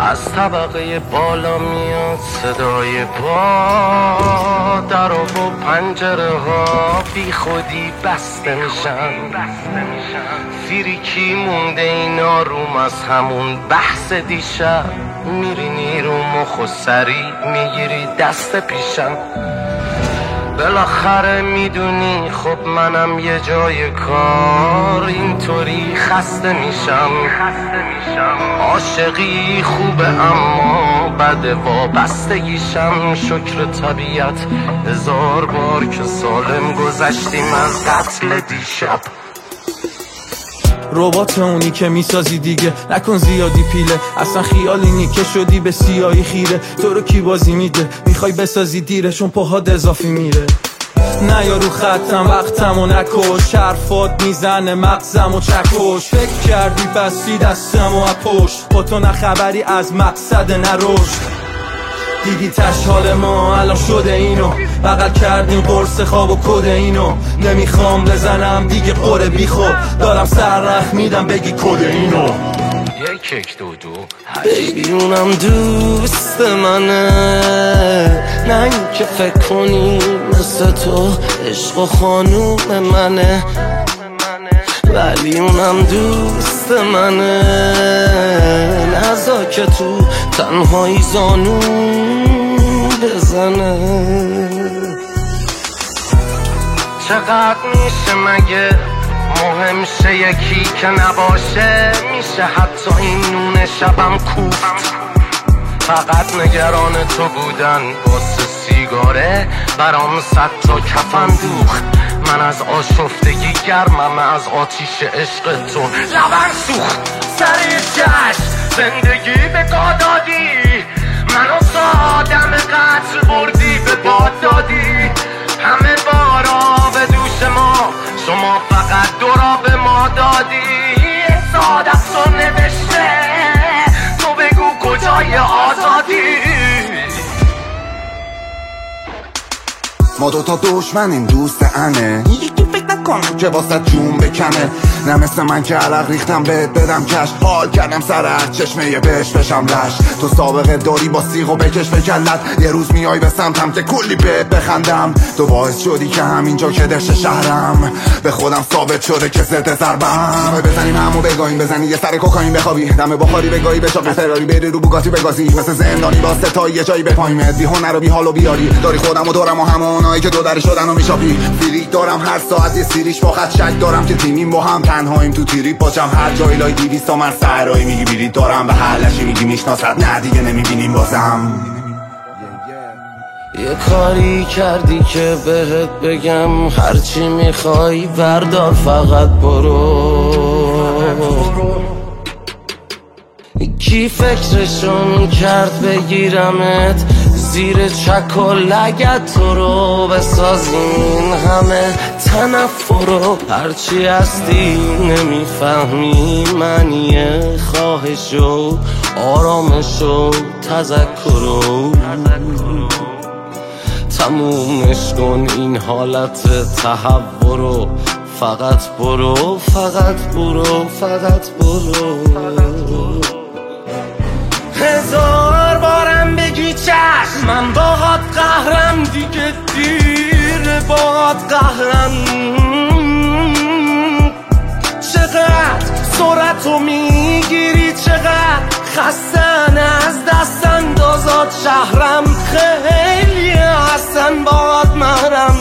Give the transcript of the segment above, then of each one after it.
از طبقه بالا میاد صدای پا، در و پنجره ها بی خودی بسته میشن. فریکی مونده اینا روم از همون بحث دیشب. میرینی رو مخ و سری میگیری دست پیشم. بالاخره میدونی خب منم یه جای کار اینطوری خسته میشم. عاشقی خوبه اما بده وابستگیشم. شکر طبیعت 1000 بار که سالم گذشتیم از قتل دیشب. ربات اونی که میسازی دیگه نکن زیادی پیله، اصلا خیالی نی که شدی به سیاهی خیره. تو رو کی بازی میده میخوای بسازی دیره چون پاهات اضافی میره. نه یا رو خطم وقتم و نکش، حرفات میزنه مغزم و چکش. فکر کردی بستی دستم و اپشت، با تو نخبری از مقصد نرشد. دیدی تشحال ما الان شده اینو، بغل کردیم قرص خواب و کده اینو. نمیخوام بزنم دیگه قره بی خوب، دارم سر رخ میدم بگی کده اینو. یک دو بیبی اونم دوست منه، نه این که فکر کنی مثل تو عشق و خانوم منه. ولی اونم دوست منه، نزا که تو تنهایی زانو بزنه. چقدر میشه مگه مهم شه یکی که نباشه؟ میشه حتی این نون شبم کوفت. فقط نگران تو بودن واسه سیگاره برام 100 تا کفن دوخت. من از آشفتگی گرمم، از آتیش عشق تو لبن سوخت. سر چشم زندگی به دادی، منو تا آدم قتل بردی به باد دادی. همه بارا به دوش ما، شما فقط دورا به ما دادی. ساده تو نوشته، تو بگو کجای آزادی. ما دوتا دشمنیم دوست انه، یکی فکر نکن که واسه جون بکنه. نه مثل من که عرق ریختم بهت بدم کش، حال کردم سر هر چشمه بهش بشم لش. تو سابقه داری با سیغ و بکش به کلت، یه روز میای به سمتم که کلی بهت بخندم. تو باعث شدی که همینجا که دشت شهرم به خودم ثابت شده که ضد ضربم. میخوای بزنیم همو بگاهیم، بزنی یه سر کوکائین بخوابی، دم بخاری بگاهی به چاق فراری بری رو بوگاتی بگازی. مثل زندانی واسه تا یه جایی بپایمت، بی هنر و بی حال و بیاری. داری خودم و دورم و همونایی که دو در شدن و میشاپی. فیلیک دارم هر ساعت یه سیریش با خط شک دارم که تیمیم با هم تنهاییم تو تیری پاچم. هر جایی لای 200 تا من سرایی میگی بیرید دارم، به هر لشی میگی میشناست، نه دیگه نمیبینیم بازم. یه کاری کردی که بهت بگم هرچی میخوای بردار فقط برو. کی فکرشون کرد بگیرمت زیر چک و لگت تو رو بسازین همه تنفر رو. هرچی هستی نمیفهمی معنی خواهش و آرامش و تذکر رو. تمومش کن این حالت تهور رو، فقط برو فقط برو فقط برو. 1000 بارم بگی چشم، من باهات قهرم دیگه دیر باهات قهرم. چقدر سرعتو میگیری، چقدر خستن از دست اندازات شهرم. خیلی هستن باهات محرم.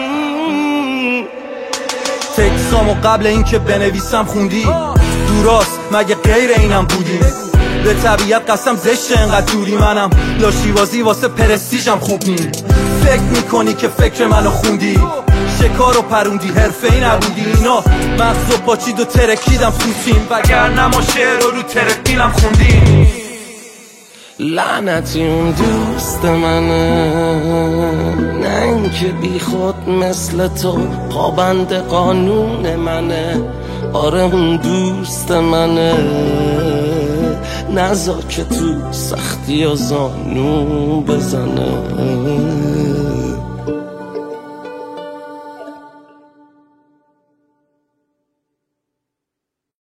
تکسامو قبل اینکه بنویسم خوندی، دوراست مگه غیر اینم بودی؟ به طبیعت قسم زشت انقدر دوری، منم لاشیوازی واسه پرستیژم خوب نی. فکر میکنی که فکر منو خوندی، شکار و پروندی حرفه‌ای نبودی. اینا مغزو پاچید و ترکیدم سوسیم، وگرنه ما شعر رو ترکیلم خوندیم. لعنتی اون دوست منه، نه اینکه بی خود مثل تو پابند قانون منه. آره اون دوست منه، نذار که تو سختی و زانو بزنه.